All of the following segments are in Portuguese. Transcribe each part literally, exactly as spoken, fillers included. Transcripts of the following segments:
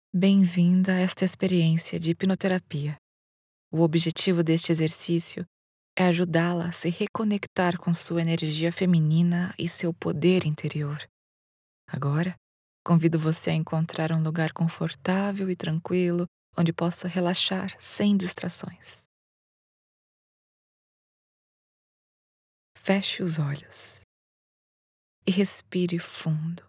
Bem-vinda a esta experiência de hipnoterapia. O objetivo deste exercício é ajudá-la a se reconectar com sua energia feminina e seu poder interior. Agora, convido você a encontrar um lugar confortável e tranquilo onde possa relaxar sem distrações. Feche os olhos e respire fundo,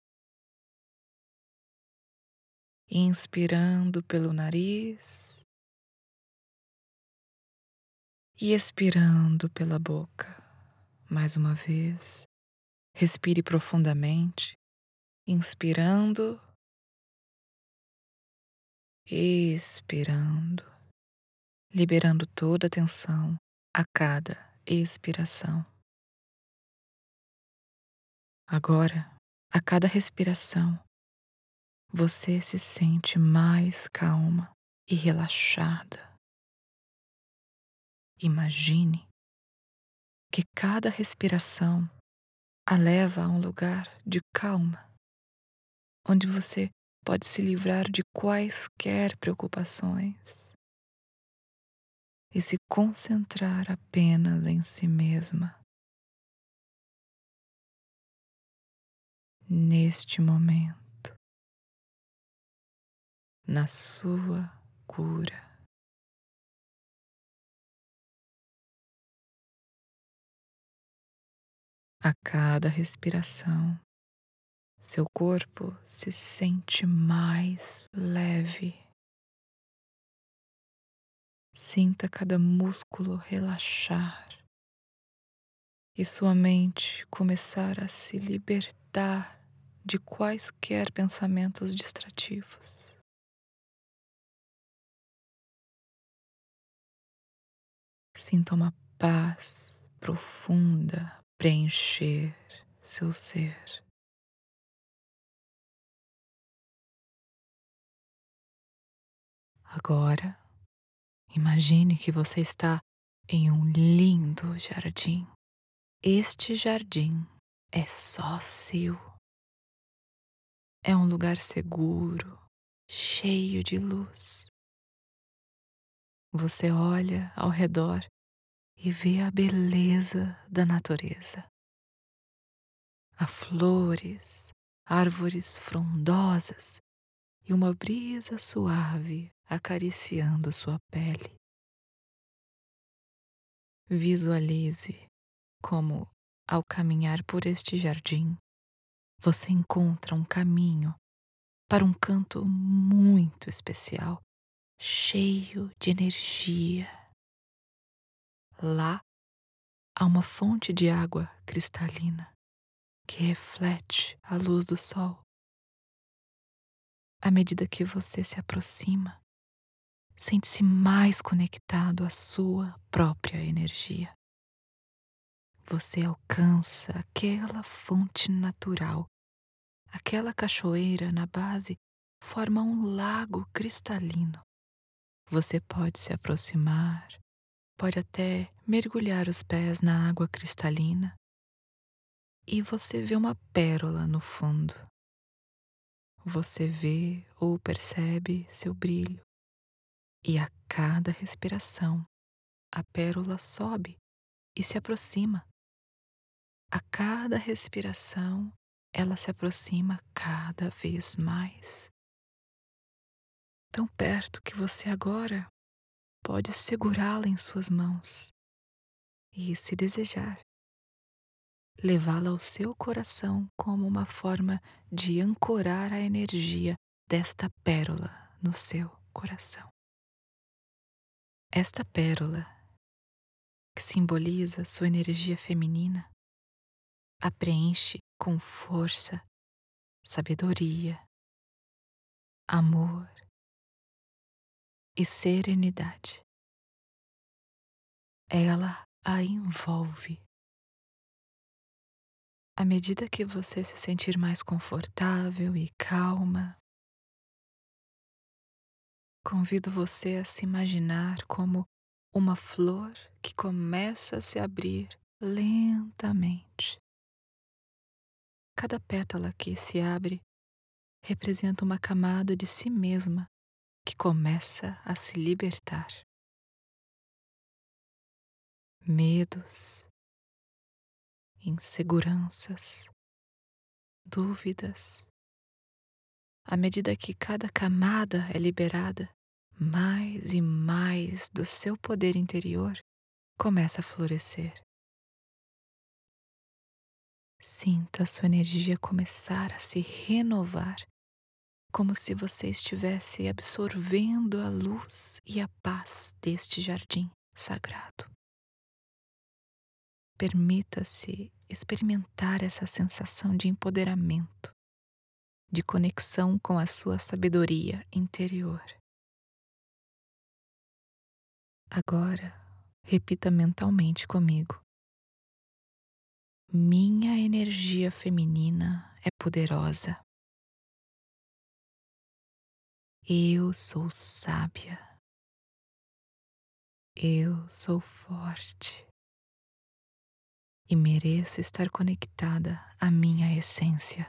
inspirando pelo nariz e expirando pela boca. Mais uma vez, respire profundamente, inspirando, expirando, liberando toda a tensão a cada expiração. Agora, a cada respiração, você se sente mais calma e relaxada. Imagine que cada respiração a leva a um lugar de calma, onde você pode se livrar de quaisquer preocupações e se concentrar apenas em si mesma. Neste momento, na sua cura. A cada respiração, seu corpo se sente mais leve. Sinta cada músculo relaxar e sua mente começar a se libertar de quaisquer pensamentos distrativos. Sinta uma paz profunda preencher seu ser. Agora, imagine que você está em um lindo jardim. Este jardim é só seu. É um lugar seguro, cheio de luz. Você olha ao redor e vê a beleza da natureza. Há flores, árvores frondosas e uma brisa suave acariciando sua pele. Visualize como, ao caminhar por este jardim, você encontra um caminho para um canto muito especial, cheio de energia. Lá há uma fonte de água cristalina que reflete a luz do sol. À medida que você se aproxima, sente-se mais conectado à sua própria energia. Você alcança aquela fonte natural. Aquela cachoeira na base forma um lago cristalino. Você pode se aproximar, pode até mergulhar os pés na água cristalina e você vê uma pérola no fundo. Você vê ou percebe seu brilho e a cada respiração a pérola sobe e se aproxima. A cada respiração ela se aproxima cada vez mais. Tão perto que você agora pode segurá-la em suas mãos e, se desejar, levá-la ao seu coração como uma forma de ancorar a energia desta pérola no seu coração. Esta pérola, que simboliza sua energia feminina, a preenche com força, sabedoria, amor e serenidade. Ela a envolve. À medida que você se sentir mais confortável e calma, convido você a se imaginar como uma flor que começa a se abrir lentamente. Cada pétala que se abre representa uma camada de si mesma que começa a se libertar. Medos, inseguranças, dúvidas. À medida que cada camada é liberada, mais e mais do seu poder interior começa a florescer. Sinta a sua energia começar a se renovar, como se você estivesse absorvendo a luz e a paz deste jardim sagrado. Permita-se experimentar essa sensação de empoderamento, de conexão com a sua sabedoria interior. Agora, repita mentalmente comigo: minha energia feminina é poderosa. Eu sou sábia. Eu sou forte. E mereço estar conectada à minha essência.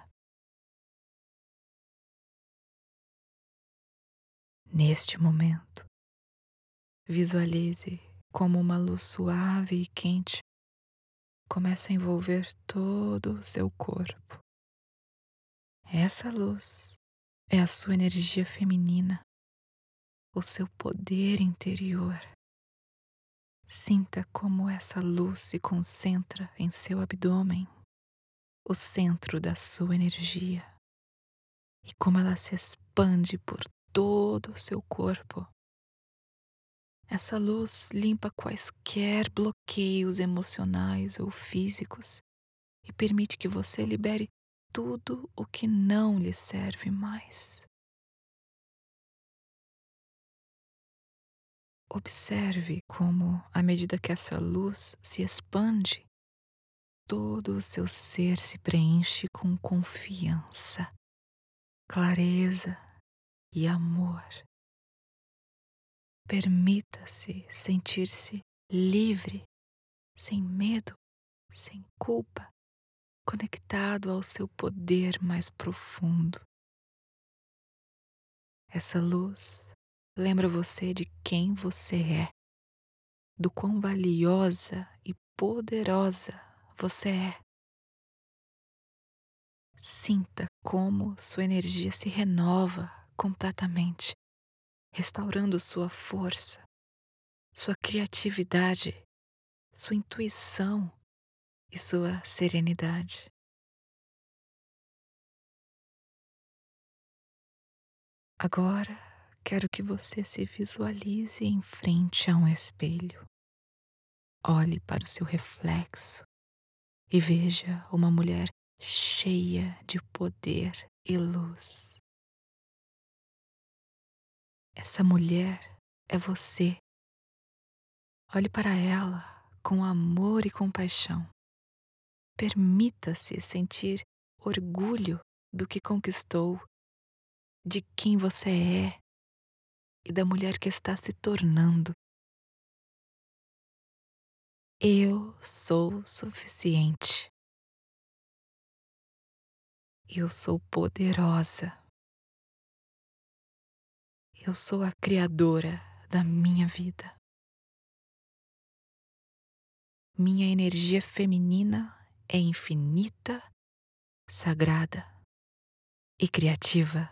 Neste momento, visualize como uma luz suave e quente começa a envolver todo o seu corpo. Essa luz é a sua energia feminina, o seu poder interior. Sinta como essa luz se concentra em seu abdômen, o centro da sua energia, e como ela se expande por todo o seu corpo. Essa luz limpa quaisquer bloqueios emocionais ou físicos e permite que você libere tudo o que não lhe serve mais. Observe como, à medida que essa luz se expande, todo o seu ser se preenche com confiança, clareza e amor. Permita-se sentir-se livre, sem medo, sem culpa, conectado ao seu poder mais profundo. Essa luz lembra você de quem você é, do quão valiosa e poderosa você é. Sinta como sua energia se renova completamente, restaurando sua força, sua criatividade, sua intuição e sua serenidade. Agora, quero que você se visualize em frente a um espelho. Olhe para o seu reflexo e veja uma mulher cheia de poder e luz. Essa mulher é você. Olhe para ela com amor e compaixão. Permita-se sentir orgulho do que conquistou, de quem você é e da mulher que está se tornando. Eu sou suficiente. Eu sou poderosa. Eu sou a criadora da minha vida. Minha energia feminina é infinita, sagrada e criativa.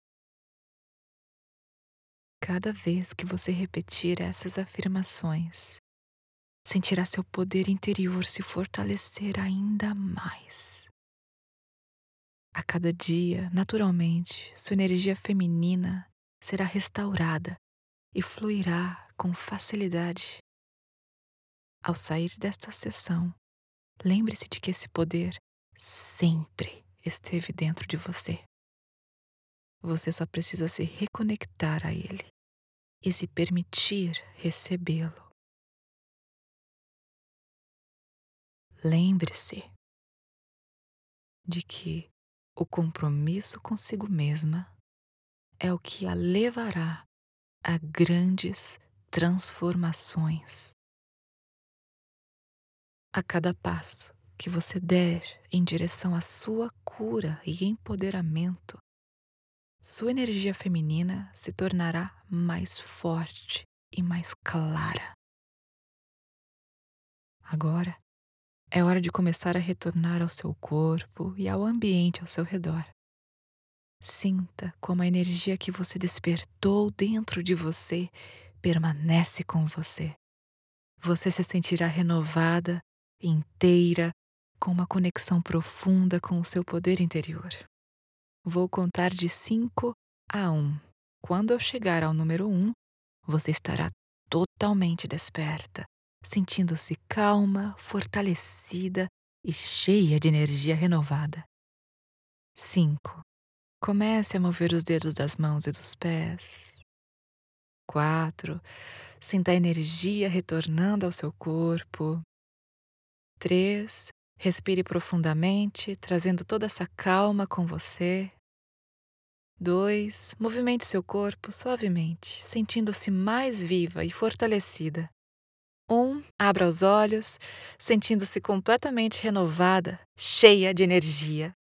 Cada vez que você repetir essas afirmações, sentirá seu poder interior se fortalecer ainda mais. A cada dia, naturalmente, sua energia feminina será restaurada e fluirá com facilidade. Ao sair desta sessão, lembre-se de que esse poder sempre esteve dentro de você. Você só precisa se reconectar a ele e se permitir recebê-lo. Lembre-se de que o compromisso consigo mesma é o que a levará a grandes transformações. A cada passo que você der em direção à sua cura e empoderamento, sua energia feminina se tornará mais forte e mais clara. Agora é hora de começar a retornar ao seu corpo e ao ambiente ao seu redor. Sinta como a energia que você despertou dentro de você permanece com você. Você se sentirá renovada, inteira, com uma conexão profunda com o seu poder interior. Vou contar de cinco a um. Quando eu chegar ao número um, você estará totalmente desperta, sentindo-se calma, fortalecida e cheia de energia renovada. Cinco. Comece a mover os dedos das mãos e dos pés. Quatro. Sinta a energia retornando ao seu corpo. Três. Respire profundamente, trazendo toda essa calma com você. Dois. Movimente seu corpo suavemente, sentindo-se mais viva e fortalecida. Um. Abra os olhos, sentindo-se completamente renovada, cheia de energia.